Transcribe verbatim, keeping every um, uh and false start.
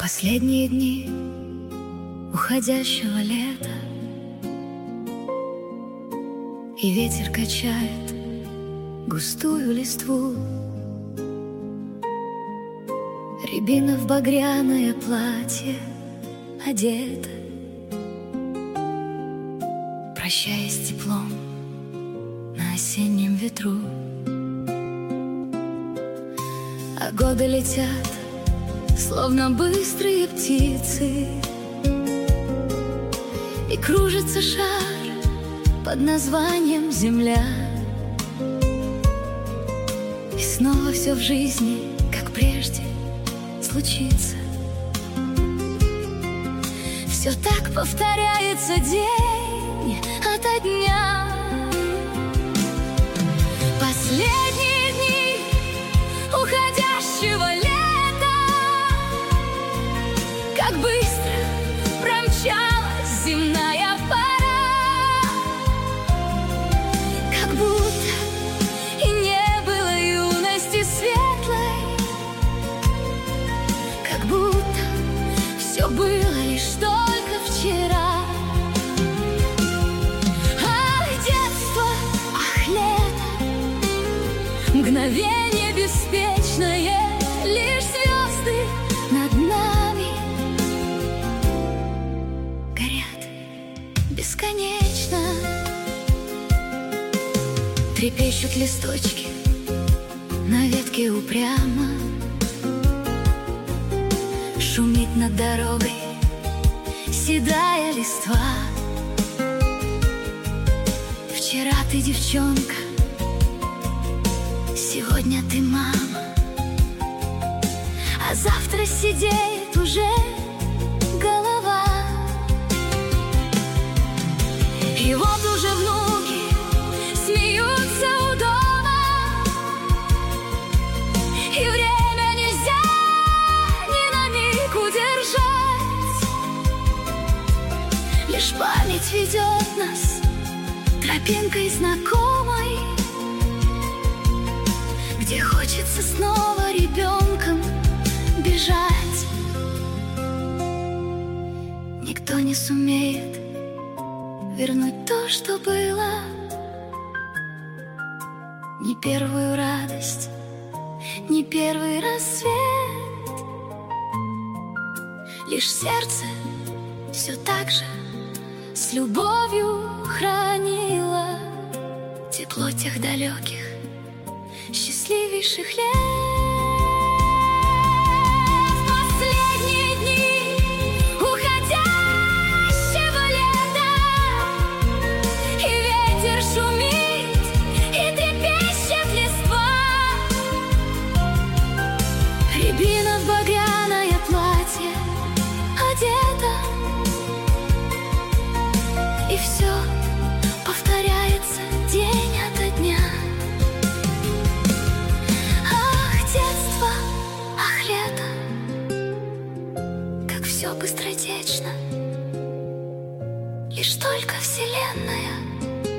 Последние дни уходящего лета, и ветер качает густую листву. Рябина в багряное платье одета, прощаясь с теплом на осеннем ветру. А годы летят, словно быстрые птицы, и кружится шар под названием Земля. И снова все в жизни, как прежде, случится. Все так повторяется день ото дня. Последние дни уходящего лета, как быстро промчалась земная пора, как будто и не было юности светлой, как будто все было лишь только вчера. Ах, детство, ах, лето, мгновение беспечное, лишь звезды над нами горят бесконечно. Трепещут листочки на ветке упрямо, шумит над дорогой седая листва. Вчера ты девчонка, сегодня ты мама, а завтра сидеет уже голова. И вот уже внуки смеются у дома, и время нельзя ни на миг удержать. Лишь память ведет нас тропинкой знакомой, где хочется снова ребенком бежать. Никто не сумеет вернуть то, что было, ни первую радость, ни первый рассвет. Лишь сердце все так же с любовью хранило тепло тех далеких счастливейших лет. Последние дни уходящего лета, и ветер шумит, и трепещет листва. Рябина в багряное платье одета, и все повторяется день ото дня. Все быстротечно, лишь только Вселенная